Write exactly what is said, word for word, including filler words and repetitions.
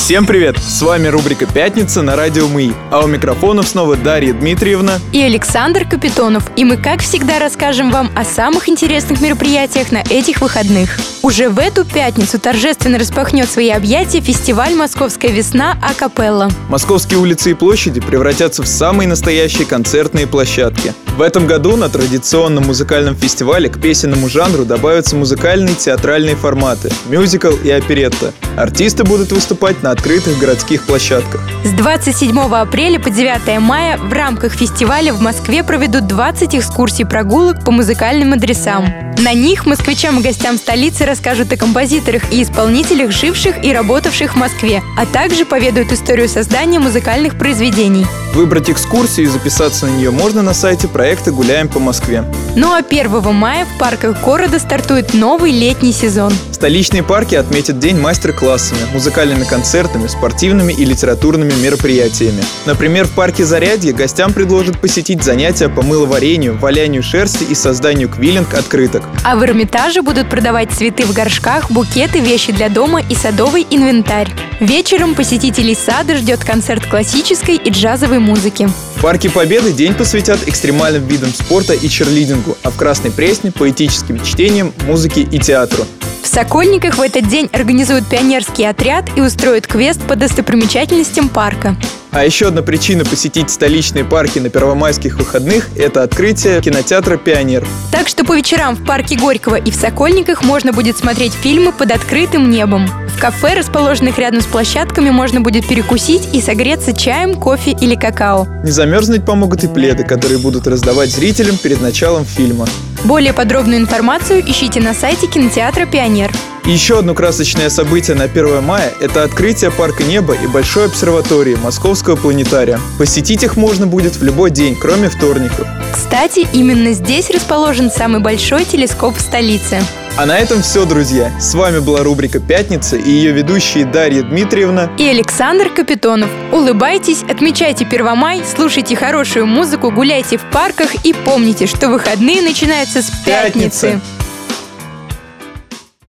Всем привет! С вами рубрика «Пятница» на радио МИ. А у микрофонов снова Дарья Дмитриевна и Александр Капитонов. И мы, как всегда, расскажем вам о самых интересных мероприятиях на этих выходных. Уже в эту пятницу торжественно распахнет свои объятия фестиваль «Московская весна а-капелла». Московские улицы и площади превратятся в самые настоящие концертные площадки. В этом году на традиционном музыкальном фестивале к песенному жанру добавятся музыкальные театральные форматы, мюзикл и оперетта. Артисты будут выступать на открытых городских площадках. С двадцать седьмого апреля по девятое мая в рамках фестиваля в Москве проведут двадцать экскурсий прогулок по музыкальным адресам. На них москвичам и гостям столицы расскажут о композиторах и исполнителях, живших и работавших в Москве, а также поведают историю создания музыкальных произведений. Выбрать экскурсию и записаться на нее можно на сайте проекта «Гуляем по Москве». Ну а первого мая в парках города стартует новый летний сезон. Столичные парки отметят день мастер-классами, музыкальными концертами, спортивными и литературными мероприятиями. Например, в парке Зарядье гостям предложат посетить занятия по мыловарению, валянию шерсти и созданию квиллинг-открыток. А в Эрмитаже будут продавать цветы в горшках, букеты, вещи для дома и садовый инвентарь. Вечером посетителей сада ждет концерт классической и джазовой музыки. В Парке Победы день посвятят экстремальным видам спорта и черлидингу, а в Красной Пресне – поэтическим чтениям, музыке и театру. В Сокольниках в этот день организуют пионерский отряд и устроят квест по достопримечательностям парка. А еще одна причина посетить столичные парки на первомайских выходных – это открытие кинотеатра «Пионер». Так что по вечерам в парке Горького и в Сокольниках можно будет смотреть фильмы под открытым небом. В кафе, расположенных рядом с площадками, можно будет перекусить и согреться чаем, кофе или какао. Не замерзнуть помогут и пледы, которые будут раздавать зрителям перед началом фильма. Более подробную информацию ищите на сайте кинотеатра «Пионер». И еще одно красочное событие на первое мая – это открытие парка неба и большой обсерватории Московского планетария. Посетить их можно будет в любой день, кроме вторников. Кстати, именно здесь расположен самый большой телескоп в столице. А на этом все, друзья. С вами была рубрика «Пятница» и ее ведущие Дарья Дмитриевна и Александр Капитонов. Улыбайтесь, отмечайте Первомай, слушайте хорошую музыку, гуляйте в парках и помните, что выходные начинаются с пятницы. Пятница.